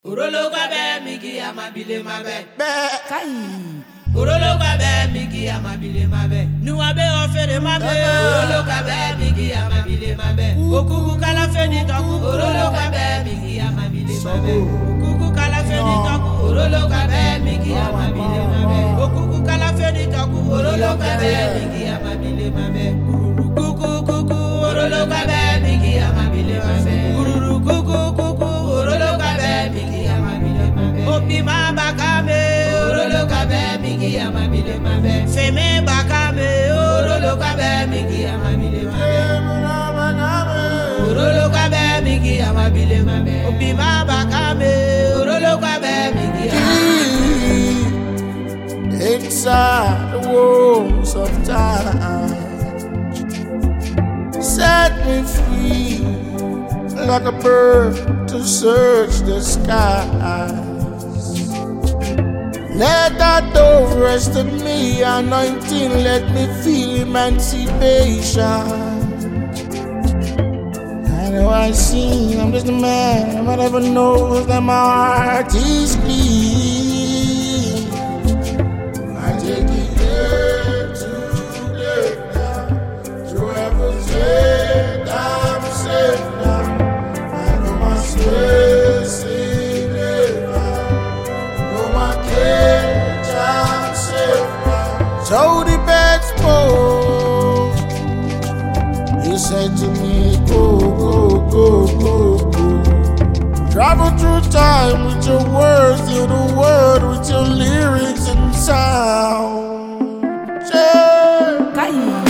Urolo kwa be miki amabile mabe. Kai. Urolo kwa be miki amabile mabe. Nuwa be ofere mabe. Urolo kwa be miki amabile mabe. Okuku kala feni taku. Urolo kwa be miki amabile mabe. Okuku kala feni taku. Urolo kwa be miki amabile mabe. Okuku kala feni taku. Urolo kwa be miki amabile mabe. Kuku kuku. Urolo kwa be miki amabile mabe. Kuku urolo kwa be miki amabile mabe. Opi ma bakame. Urolo kwa be miki amabile mabe. Feme bakame. Urolo kwa be miki amabile mabe. Urolo kwa be miki amabile mabe. Opi ma bakame. Urolo kwa be miki amabile mabe. Inside the walls of time, set me free like a bird to search the skies. Let that dove rest in me, anointing, let me feel emancipation. I know I see, I'm just a man, but never knows that my heart is clean. I take it day to day now, through heaven's gate, I'm safe now. I know my space in heaven, know my cage, I'm safe now. So the bed's full. He said to me, go, go, go, go, go. Travel through time with your words, heal the world with your lyrics and sound. Yeah.